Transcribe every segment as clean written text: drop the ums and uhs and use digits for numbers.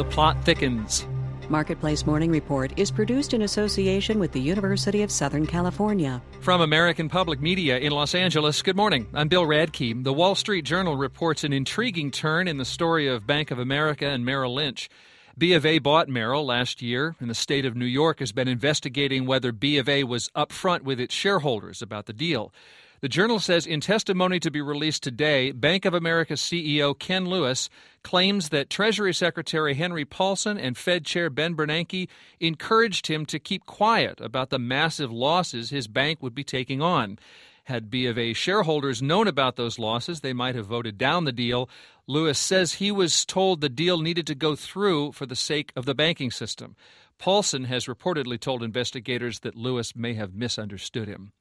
The plot thickens. Marketplace Morning Report is produced in association with the University of Southern California. From American Public Media in Los Angeles, good morning. I'm Bill Radke. The Wall Street Journal reports an intriguing turn in the story of Bank of America and Merrill Lynch. B of A bought Merrill last year, and the state of New York has been investigating whether B of A was upfront with its shareholders about the deal. The Journal says in testimony to be released today, Bank of America CEO Ken Lewis claims that Treasury Secretary Henry Paulson and Fed Chair Ben Bernanke encouraged him to keep quiet about the massive losses his bank would be taking on. Had B of A shareholders known about those losses, they might have voted down the deal. Lewis says he was told the deal needed to go through for the sake of the banking system. Paulson has reportedly told investigators that Lewis may have misunderstood him.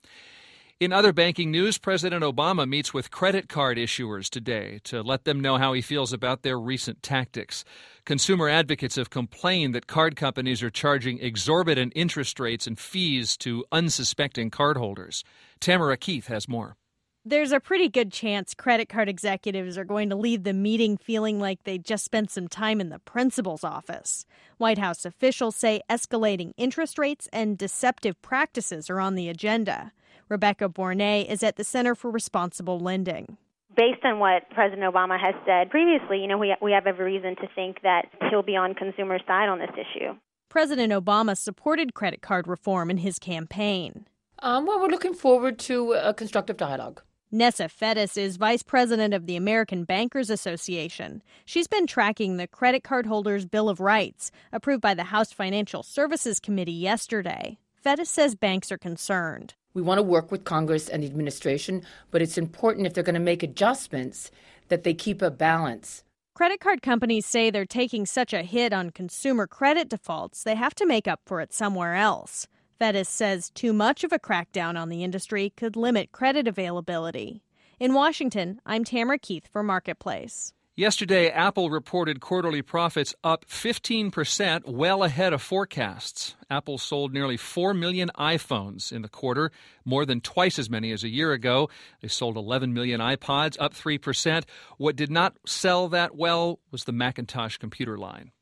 In other banking news, President Obama meets with credit card issuers today to let them know how he feels about their recent tactics. Consumer advocates have complained that card companies are charging exorbitant interest rates and fees to unsuspecting cardholders. Tamara Keith has more. There's a pretty good chance credit card executives are going to leave the meeting feeling like they just spent some time in the principal's office. White House officials say escalating interest rates and deceptive practices are on the agenda. Rebecca Bornet is at the Center for Responsible Lending. Based on what President Obama has said previously, we have every reason to think that he'll be on consumer side on this issue. President Obama supported credit card reform in his campaign. Well, we're looking forward to a constructive dialogue. Nessa Fettis is vice president of the American Bankers Association. She's been tracking the credit card holders' Bill of Rights, approved by the House Financial Services Committee yesterday. Fettis says banks are concerned. We want to work with Congress and the administration, but it's important if they're going to make adjustments that they keep a balance. Credit card companies say they're taking such a hit on consumer credit defaults, they have to make up for it somewhere else. Fettis says too much of a crackdown on the industry could limit credit availability. In Washington, I'm Tamara Keith for Marketplace. Yesterday, Apple reported quarterly profits up 15%, well ahead of forecasts. Apple sold nearly 4 million iPhones in the quarter, more than twice as many as a year ago. They sold 11 million iPods, up 3%. What did not sell that well was the Macintosh computer line.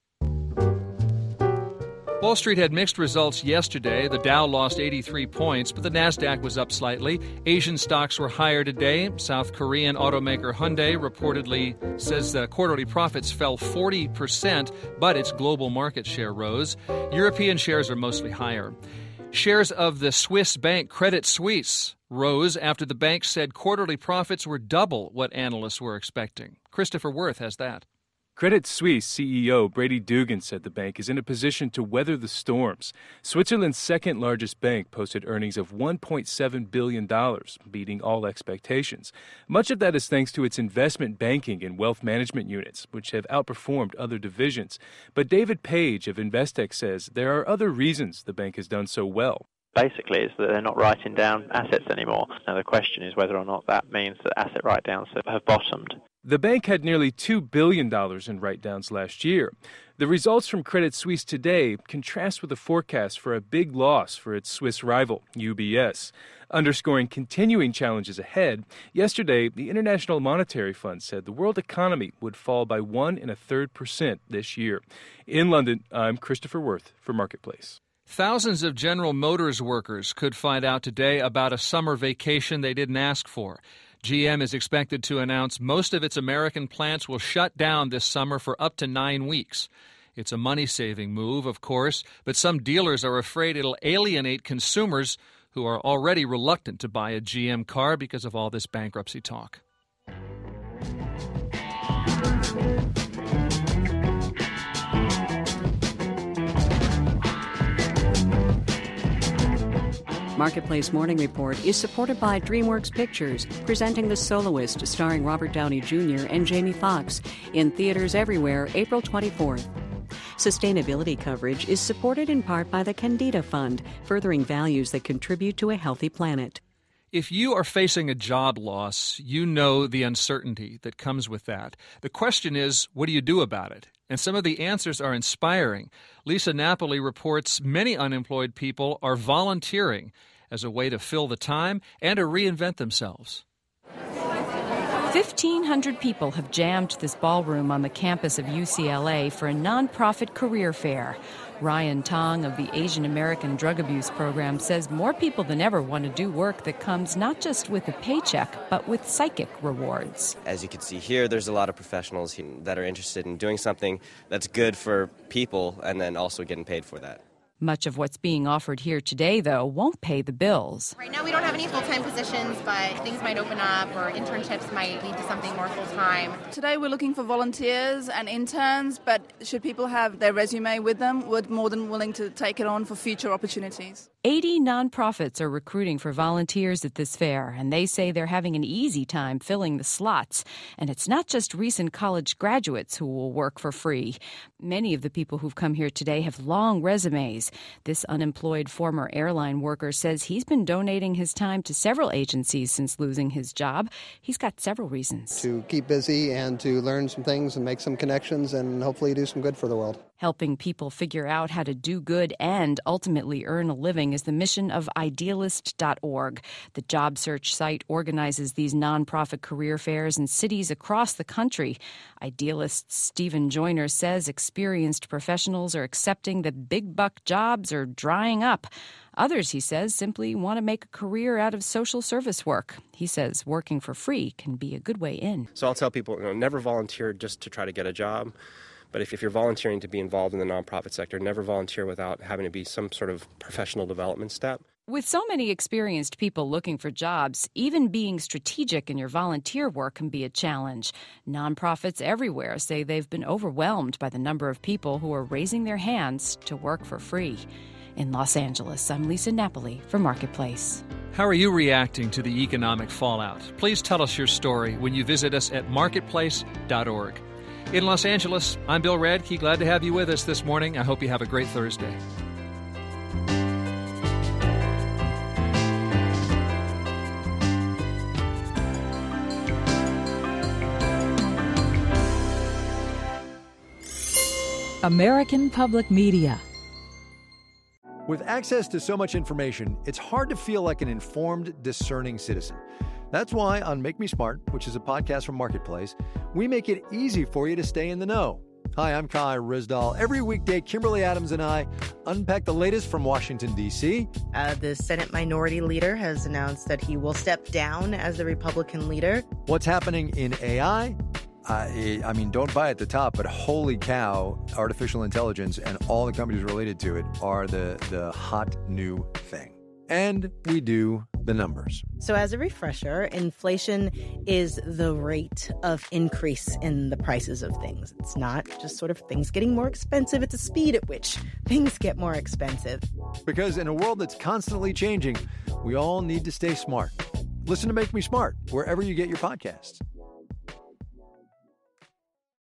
Wall Street had mixed results yesterday. The Dow lost 83 points, but the Nasdaq was up slightly. Asian stocks were higher today. South Korean automaker Hyundai reportedly says that quarterly profits fell 40%, but its global market share rose. European shares are mostly higher. Shares of the Swiss bank Credit Suisse rose after the bank said quarterly profits were double what analysts were expecting. Christopher Worth has that. Credit Suisse CEO Brady Dugan said the bank is in a position to weather the storms. Switzerland's second largest bank posted earnings of $1.7 billion, beating all expectations. Much of that is thanks to its investment banking and wealth management units, which have outperformed other divisions. But David Page of Investec says there are other reasons the bank has done so well. Basically, it's that they're not writing down assets anymore. Now, the question is whether or not that means that asset write-downs have bottomed. The bank had nearly $2 billion in write-downs last year. The results from Credit Suisse today contrast with a forecast for a big loss for its Swiss rival, UBS. Underscoring continuing challenges ahead, yesterday, the International Monetary Fund said the world economy would fall by 1.33% this year. In London, I'm Christopher Worth for Marketplace. Thousands of General Motors workers could find out today about a summer vacation they didn't ask for. GM is expected to announce most of its American plants will shut down this summer for up to 9 weeks. It's a money-saving move, of course, but some dealers are afraid it'll alienate consumers who are already reluctant to buy a GM car because of all this bankruptcy talk. Marketplace Morning Report is supported by DreamWorks Pictures, presenting The Soloist, starring Robert Downey Jr. and Jamie Foxx, in theaters everywhere, April 24th. Sustainability coverage is supported in part by the Candida Fund, furthering values that contribute to a healthy planet. If you are facing a job loss, you know the uncertainty that comes with that. The question is, what do you do about it? And some of the answers are inspiring. Lisa Napoli reports many unemployed people are volunteering as a way to fill the time and to reinvent themselves. 1,500 people have jammed this ballroom on the campus of UCLA for a nonprofit career fair. Ryan Tong of the Asian American Drug Abuse Program says more people than ever want to do work that comes not just with a paycheck, but with psychic rewards. As you can see here, there's a lot of professionals that are interested in doing something that's good for people and then also getting paid for that. Much of what's being offered here today, though, won't pay the bills. Right now we don't have any full-time positions, but things might open up or internships might lead to something more full-time. Today we're looking for volunteers and interns, but should people have their resume with them, we're more than willing to take it on for future opportunities. 80 nonprofits are recruiting for volunteers at this fair, and they say they're having an easy time filling the slots. And it's not just recent college graduates who will work for free. Many of the people who've come here today have long resumes. This unemployed former airline worker says he's been donating his time to several agencies since losing his job. He's got several reasons. To keep busy and to learn some things and make some connections and hopefully do some good for the world. Helping people figure out how to do good and ultimately earn a living is the mission of Idealist.org. The job search site organizes these nonprofit career fairs in cities across the country. Idealist Stephen Joyner says experienced professionals are accepting that big buck jobs are drying up. Others, he says, simply want to make a career out of social service work. He says working for free can be a good way in. So I'll tell people, never volunteer just to try to get a job. But if you're volunteering to be involved in the nonprofit sector, never volunteer without having to be some sort of professional development step. With so many experienced people looking for jobs, even being strategic in your volunteer work can be a challenge. Nonprofits everywhere say they've been overwhelmed by the number of people who are raising their hands to work for free. In Los Angeles, I'm Lisa Napoli for Marketplace. How are you reacting to the economic fallout? Please tell us your story when you visit us at marketplace.org. In Los Angeles, I'm Bill Radke. Glad to have you with us this morning. I hope you have a great Thursday. American Public Media. With access to so much information, it's hard to feel like an informed, discerning citizen. That's why on Make Me Smart, which is a podcast from Marketplace, we make it easy for you to stay in the know. Hi, I'm Kai Rizdal. Every weekday, Kimberly Adams and I unpack the latest from Washington, D.C. The Senate Minority Leader has announced that he will step down as the Republican leader. What's happening in AI? I mean, don't buy at the top, but holy cow, artificial intelligence and all the companies related to it are the hot new thing. And we do the numbers. So as a refresher, inflation is the rate of increase in the prices of things. It's not just sort of things getting more expensive. It's the speed at which things get more expensive. Because in a world that's constantly changing, we all need to stay smart. Listen to Make Me Smart wherever you get your podcasts.